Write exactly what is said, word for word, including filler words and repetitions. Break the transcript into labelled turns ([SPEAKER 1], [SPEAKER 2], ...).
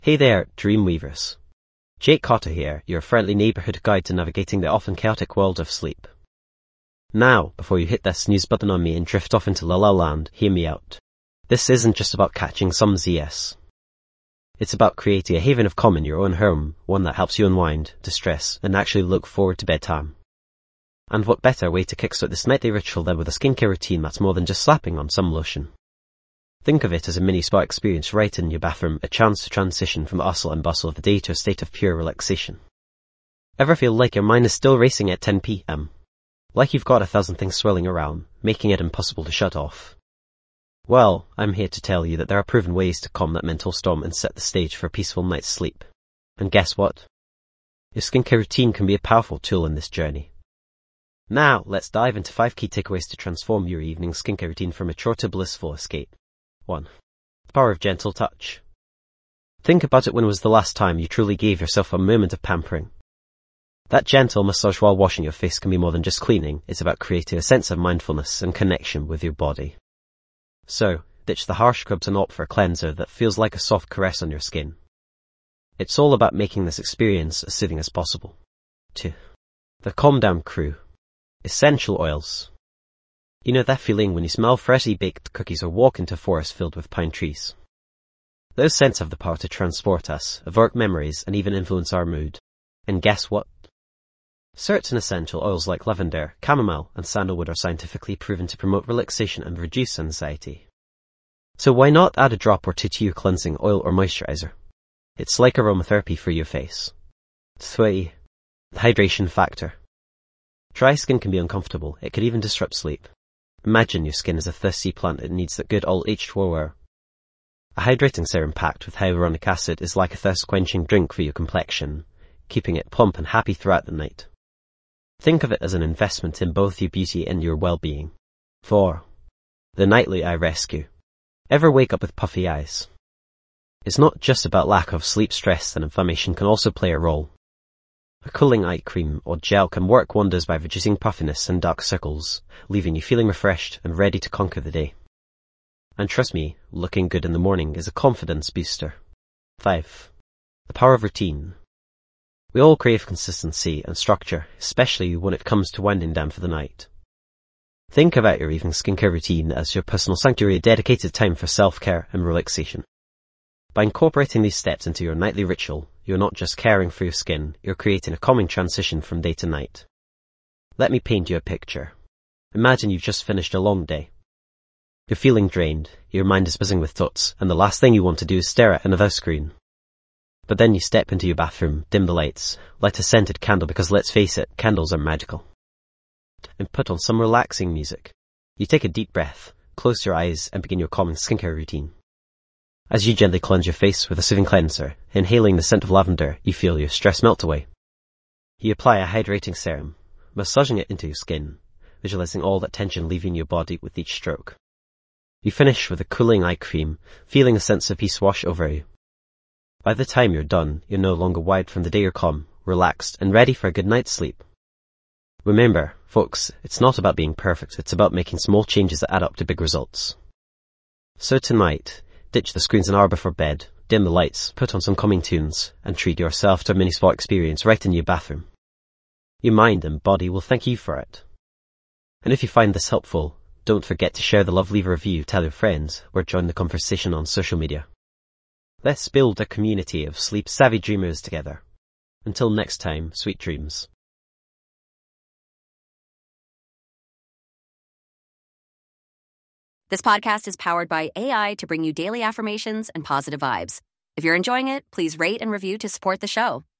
[SPEAKER 1] Hey there, Dreamweavers. Jake Cotter here, your friendly neighborhood guide to navigating the often chaotic world of sleep. Now, before you hit that snooze button on me and drift off into La La Land, hear me out. This isn't just about catching some Z S. It's about creating a haven of calm in your own home, one that helps you unwind, distress, and actually look forward to bedtime. And what better way to kickstart this nightly ritual than with a skincare routine that's more than just slapping on some lotion. Think of it as a mini spa experience right in your bathroom, a chance to transition from the hustle and bustle of the day to a state of pure relaxation. Ever feel like your mind is still racing at ten p m? Like you've got a thousand things swirling around, making it impossible to shut off? Well, I'm here to tell you that there are proven ways to calm that mental storm and set the stage for a peaceful night's sleep. And guess what? Your skincare routine can be a powerful tool in this journey. Now, let's dive into five key takeaways to transform your evening skincare routine from a chore to blissful escape. one. The power of gentle touch. Think about it. When was the last time you truly gave yourself a moment of pampering? That gentle massage while washing your face can be more than just cleaning. It's about creating a sense of mindfulness and connection with your body. So, ditch the harsh scrubs and opt for a cleanser that feels like a soft caress on your skin. It's all about making this experience as soothing as possible. two. The Calm Down Crew. Essential oils. You know that feeling when you smell freshly baked cookies or walk into a forest filled with pine trees? Those scents have the power to transport us, evoke memories, and even influence our mood. And guess what? Certain essential oils like lavender, chamomile, and sandalwood are scientifically proven to promote relaxation and reduce anxiety. So why not add a drop or two to your cleansing oil or moisturizer? It's like aromatherapy for your face. three. The hydration factor. Dry skin can be uncomfortable. It could even disrupt sleep. Imagine your skin is a thirsty plant. It needs that good old H two O. A hydrating serum packed with hyaluronic acid is like a thirst-quenching drink for your complexion, keeping it plump and happy throughout the night. Think of it as an investment in both your beauty and your well-being. four. The Nightly Eye Rescue. Ever wake up with puffy eyes? It's not just about lack of sleep. Stress and inflammation can also play a role. A cooling eye cream or gel can work wonders by reducing puffiness and dark circles, leaving you feeling refreshed and ready to conquer the day. And trust me, looking good in the morning is a confidence booster. five. The power of routine. We all crave consistency and structure, especially when it comes to winding down for the night. Think about your evening skincare routine as your personal sanctuary, a dedicated time for self-care and relaxation. By incorporating these steps into your nightly ritual, you're not just caring for your skin, you're creating a calming transition from day to night. Let me paint you a picture. Imagine you've just finished a long day. You're feeling drained, your mind is buzzing with thoughts, and the last thing you want to do is stare at another screen. But then you step into your bathroom, dim the lights, light a scented candle because let's face it, candles are magical. And put on some relaxing music. You take a deep breath, close your eyes, and begin your calming skincare routine. As you gently cleanse your face with a soothing cleanser, inhaling the scent of lavender, you feel your stress melt away. You apply a hydrating serum, massaging it into your skin, visualizing all that tension leaving your body with each stroke. You finish with a cooling eye cream, feeling a sense of peace wash over you. By the time you're done, you're no longer wired from the day. You're calm, relaxed, and ready for a good night's sleep. Remember, folks, it's not about being perfect, it's about making small changes that add up to big results. So tonight, ditch the screens an hour before bed, dim the lights, put on some calming tunes, and treat yourself to a mini spa experience right in your bathroom. Your mind and body will thank you for it. And if you find this helpful, don't forget to share the love, leave a review, tell your friends, or join the conversation on social media. Let's build a community of sleep-savvy dreamers together. Until next time, sweet dreams.
[SPEAKER 2] This podcast is powered by A I to bring you daily affirmations and positive vibes. If you're enjoying it, please rate and review to support the show.